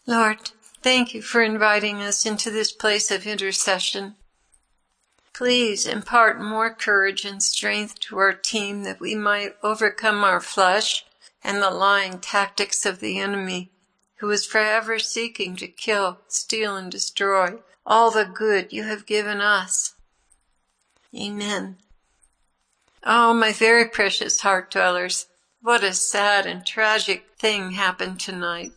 Lord, thank you for inviting us into this place of intercession. Please impart more courage and strength to our team that we might overcome our flesh and the lying tactics of the enemy, who is forever seeking to kill, steal, and destroy all the good you have given us. Amen. Oh, my very precious heart dwellers, what a sad and tragic thing happened tonight.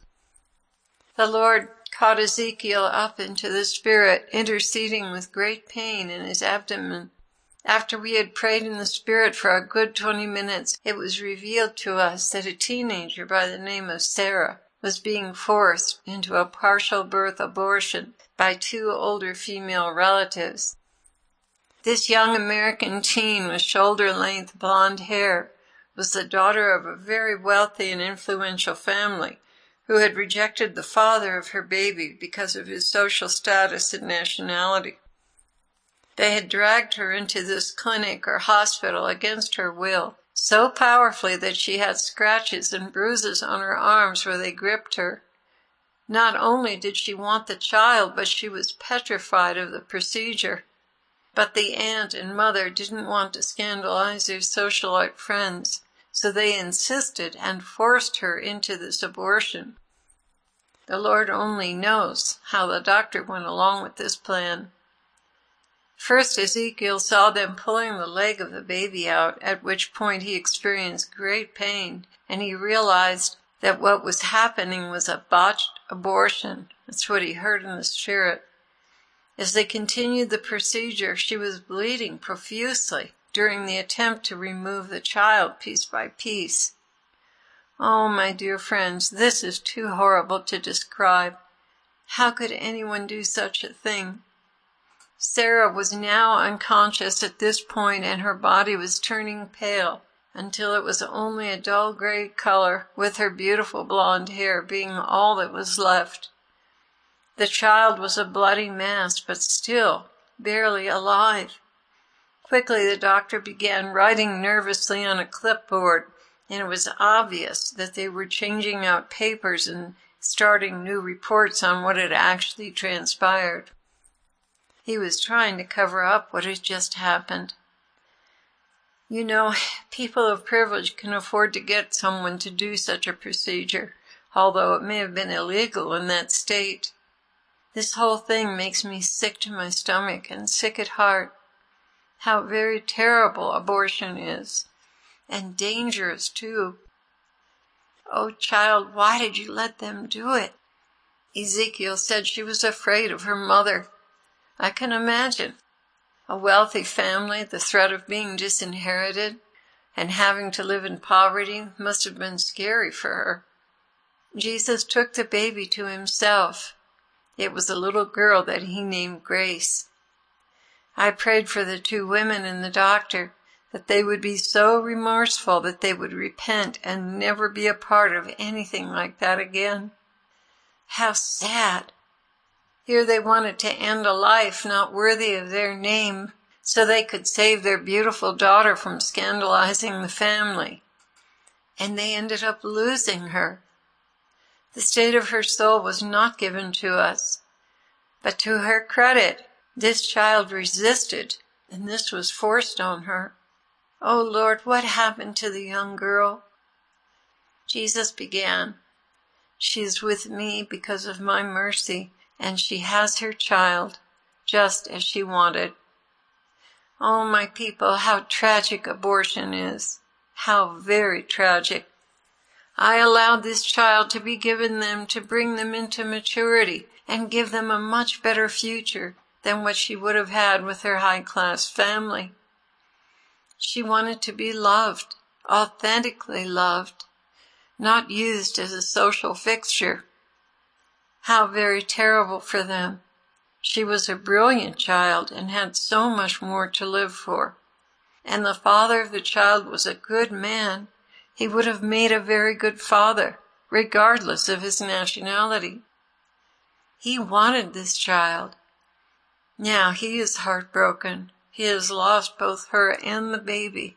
The Lord caught Ezekiel up into the spirit, interceding with great pain in his abdomen. After we had prayed in the spirit for a good 20 minutes, it was revealed to us that a teenager by the name of Sarah was being forced into a partial birth abortion by 2 older female relatives. This young American teen with shoulder-length blonde hair was the daughter of a very wealthy and influential family who had rejected the father of her baby because of his social status and nationality. They had dragged her into this clinic or hospital against her will, so powerfully that she had scratches and bruises on her arms where they gripped her. Not only did she want the child, but she was petrified of the procedure. But the aunt and mother didn't want to scandalize their socialite friends, so they insisted and forced her into this abortion. The Lord only knows how the doctor went along with this plan. First, Ezekiel saw them pulling the leg of the baby out, at which point he experienced great pain, and he realized that what was happening was a botched abortion. That's what he heard in the spirit. As they continued the procedure, she was bleeding profusely during the attempt to remove the child piece by piece. Oh, my dear friends, this is too horrible to describe. How could anyone do such a thing? Sarah was now unconscious at this point, and her body was turning pale until it was only a dull gray color, with her beautiful blonde hair being all that was left. The child was a bloody mass, but still barely alive. Quickly the doctor began writing nervously on a clipboard, and it was obvious that they were changing out papers and starting new reports on what had actually transpired. He was trying to cover up what had just happened. You know, people of privilege can afford to get someone to do such a procedure, although it may have been illegal in that state. This whole thing makes me sick to my stomach and sick at heart. How very terrible abortion is, and dangerous too. Oh, child, why did you let them do it? Ezekiel said she was afraid of her mother. I can imagine. A wealthy family, the threat of being disinherited, and having to live in poverty must have been scary for her. Jesus took the baby to himself. It was a little girl that he named Grace. I prayed for the 2 women and the doctor that they would be so remorseful that they would repent and never be a part of anything like that again. How sad. Here they wanted to end a life not worthy of their name so they could save their beautiful daughter from scandalizing the family. And they ended up losing her. The state of her soul was not given to us. But to her credit, this child resisted, and this was forced on her. Oh, Lord, what happened to the young girl? Jesus began, "She is with me because of my mercy, and she has her child, just as she wanted." Oh, my people, how tragic abortion is. How very tragic. I allowed this child to be given them to bring them into maturity and give them a much better future than what she would have had with her high-class family. She wanted to be loved, authentically loved, not used as a social fixture. How very terrible for them. She was a brilliant child and had so much more to live for. And the father of the child was a good man. He would have made a very good father, regardless of his nationality. He wanted this child. Now he is heartbroken. He has lost both her and the baby.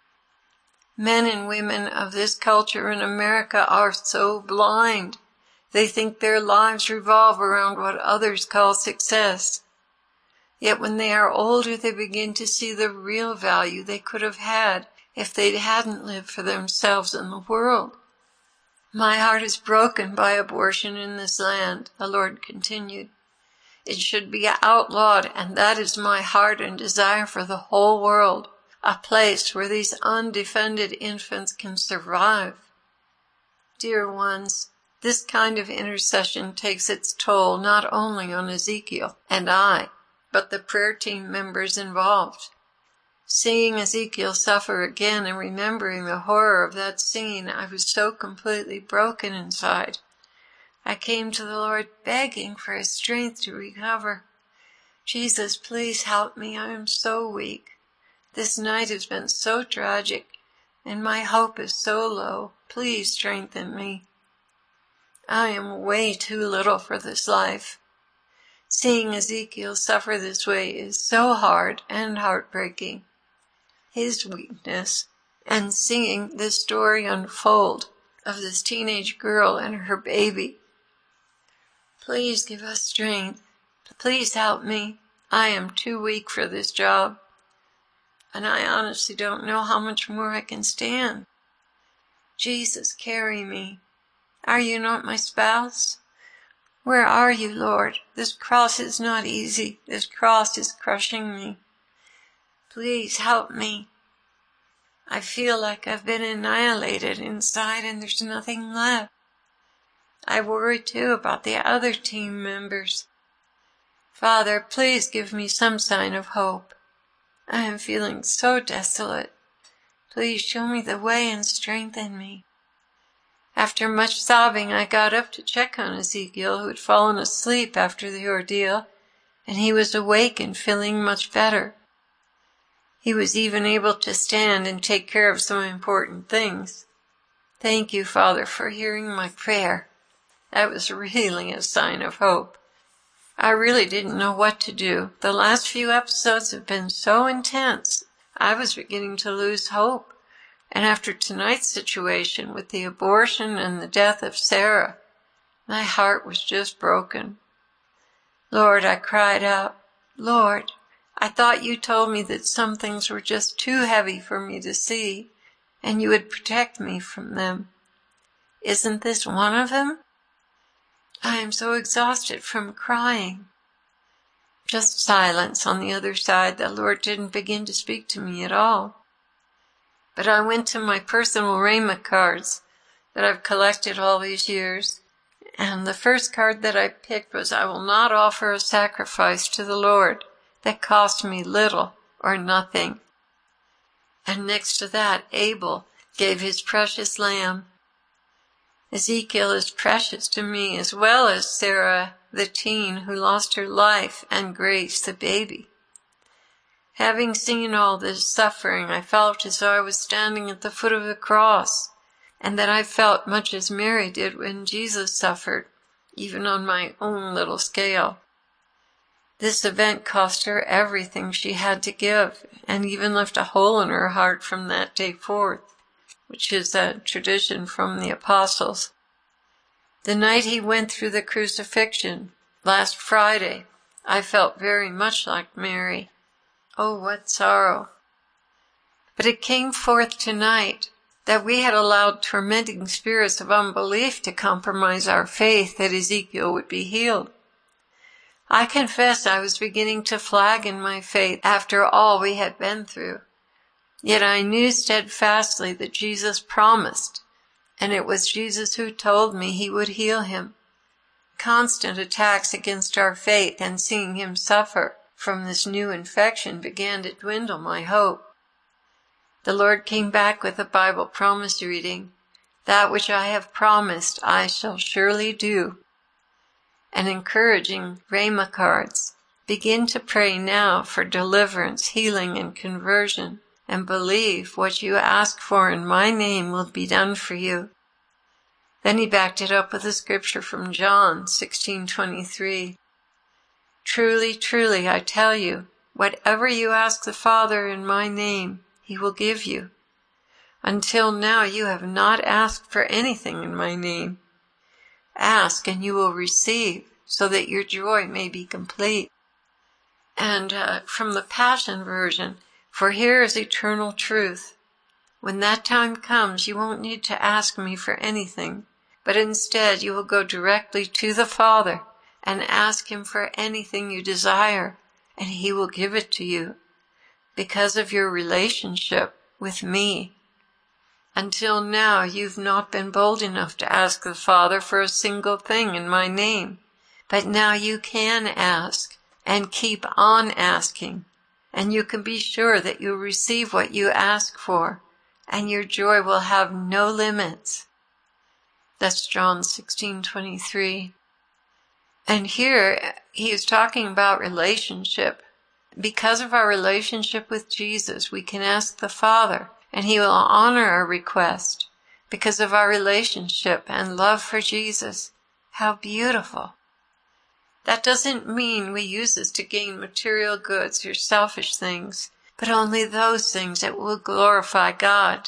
Men and women of this culture in America are so blind. They think their lives revolve around what others call success. Yet when they are older, they begin to see the real value they could have had if they hadn't lived for themselves and the world. My heart is broken by abortion in this land, the Lord continued. It should be outlawed, and that is my heart and desire for the whole world, a place where these undefended infants can survive. Dear ones, this kind of intercession takes its toll not only on Ezekiel and I, but the prayer team members involved. Seeing Ezekiel suffer again and remembering the horror of that scene, I was so completely broken inside. I came to the Lord begging for his strength to recover. Jesus, please help me. I am so weak. This night has been so tragic, and my hope is so low. Please strengthen me. I am way too little for this life. Seeing Ezekiel suffer this way is so hard and heartbreaking. His weakness, and seeing this story unfold of this teenage girl and her baby. Please give us strength. Please help me. I am too weak for this job, and I honestly don't know how much more I can stand. Jesus, carry me. Are you not my spouse? Where are you, Lord? This cross is not easy. This cross is crushing me. Please help me. I feel like I've been annihilated inside and there's nothing left. I worry too about the other team members. Father, please give me some sign of hope. I am feeling so desolate. Please show me the way and strengthen me. After much sobbing, I got up to check on Ezekiel, who had fallen asleep after the ordeal, and he was awake and feeling much better. He was even able to stand and take care of some important things. Thank you, Father, for hearing my prayer. That was really a sign of hope. I really didn't know what to do. The last few episodes have been so intense, I was beginning to lose hope. And after tonight's situation with the abortion and the death of Sarah, my heart was just broken. Lord, I cried out, Lord, I thought you told me that some things were just too heavy for me to see, and you would protect me from them. Isn't this one of them? I am so exhausted from crying. Just silence on the other side. The Lord didn't begin to speak to me at all. But I went to my personal Rhema cards that I've collected all these years, and the first card that I picked was, I will not offer a sacrifice to the Lord that cost me little or nothing. And next to that, Abel gave his precious lamb. Ezekiel is precious to me, as well as Sarah, the teen who lost her life, and Grace, the baby. Having seen all this suffering, I felt as though I was standing at the foot of the cross, and that I felt much as Mary did when Jesus suffered, even on my own little scale. This event cost her everything she had to give, and even left a hole in her heart from that day forth, which is a tradition from the apostles. The night he went through the crucifixion, last Friday, I felt very much like Mary. Oh, what sorrow! But it came forth tonight that we had allowed tormenting spirits of unbelief to compromise our faith that Ezekiel would be healed. I confess I was beginning to flag in my faith after all we had been through. Yet I knew steadfastly that Jesus promised, and it was Jesus who told me he would heal him. Constant attacks against our faith and seeing him suffer from this new infection began to dwindle my hope. The Lord came back with a Bible promise reading, that which I have promised I shall surely do. And encouraging Rhema cards, begin to pray now for deliverance, healing, and conversion, and believe what you ask for in my name will be done for you. Then he backed it up with a scripture from John 16:23. Truly, truly, I tell you, whatever you ask the Father in my name, he will give you. Until now you have not asked for anything in my name. Ask and you will receive, so that your joy may be complete. And from the Passion Version, for here is eternal truth. When that time comes, you won't need to ask me for anything, but instead you will go directly to the Father and ask him for anything you desire, and he will give it to you because of your relationship with me. Until now, you've not been bold enough to ask the Father for a single thing in my name, but now you can ask and keep on asking, and you can be sure that you'll receive what you ask for, and your joy will have no limits. That's John 16:23. And here he is talking about relationship. Because of our relationship with Jesus, we can ask the Father, and he will honor our request because of our relationship and love for Jesus. How beautiful. That doesn't mean we use this to gain material goods or selfish things, but only those things that will glorify God.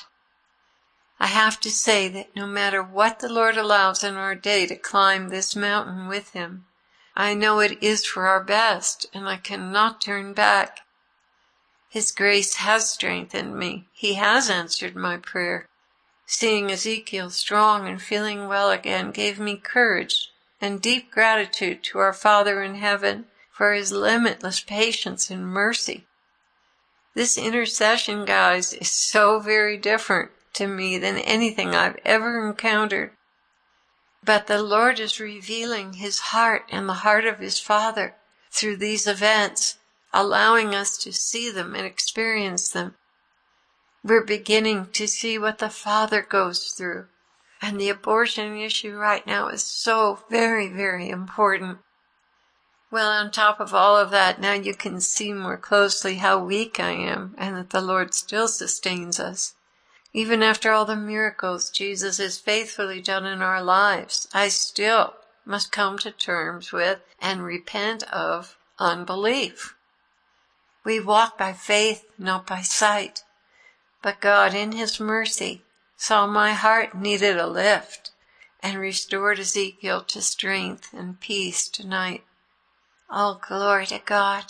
I have to say that no matter what the Lord allows in our day to climb this mountain with him, I know it is for our best, and I cannot turn back. His grace has strengthened me. He has answered my prayer. Seeing Ezekiel strong and feeling well again gave me courage and deep gratitude to our Father in heaven for his limitless patience and mercy. This intercession, guys, is so very different to me than anything I've ever encountered. But the Lord is revealing his heart and the heart of his Father through these events, allowing us to see them and experience them. We're beginning to see what the Father goes through. And the abortion issue right now is so very, very important. Well, on top of all of that, now you can see more closely how weak I am and that the Lord still sustains us. Even after all the miracles Jesus has faithfully done in our lives, I still must come to terms with and repent of unbelief. We walk by faith, not by sight. But God, in his mercy, saw my heart needed a lift and restored Ezekiel to strength and peace tonight. All glory to God.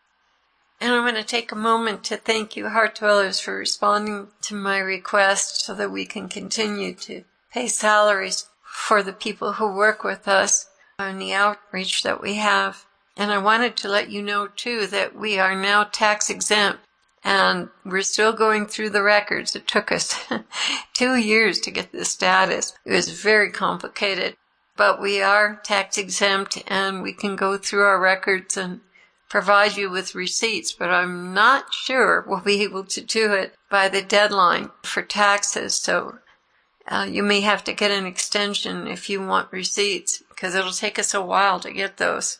And I'm going to take a moment to thank you, Heart Dwellers, for responding to my request so that we can continue to pay salaries for the people who work with us on the outreach that we have. And I wanted to let you know, too, that we are now tax exempt. And we're still going through the records. It took us 2 years to get this status. It was very complicated. But we are tax exempt and we can go through our records and provide you with receipts. But I'm not sure we'll be able to do it by the deadline for taxes. So you may have to get an extension if you want receipts, because it'll take us a while to get those.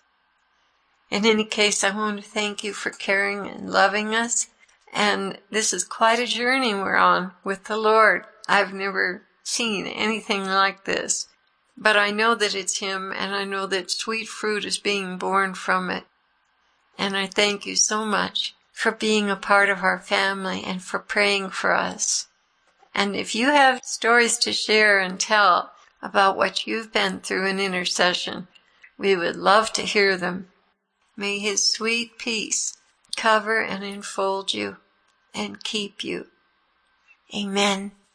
In any case, I want to thank you for caring and loving us. And this is quite a journey we're on with the Lord. I've never seen anything like this. But I know that it's him, and I know that sweet fruit is being born from it. And I thank you so much for being a part of our family and for praying for us. And if you have stories to share and tell about what you've been through in intercession, we would love to hear them. May his sweet peace cover and enfold you and keep you. Amen.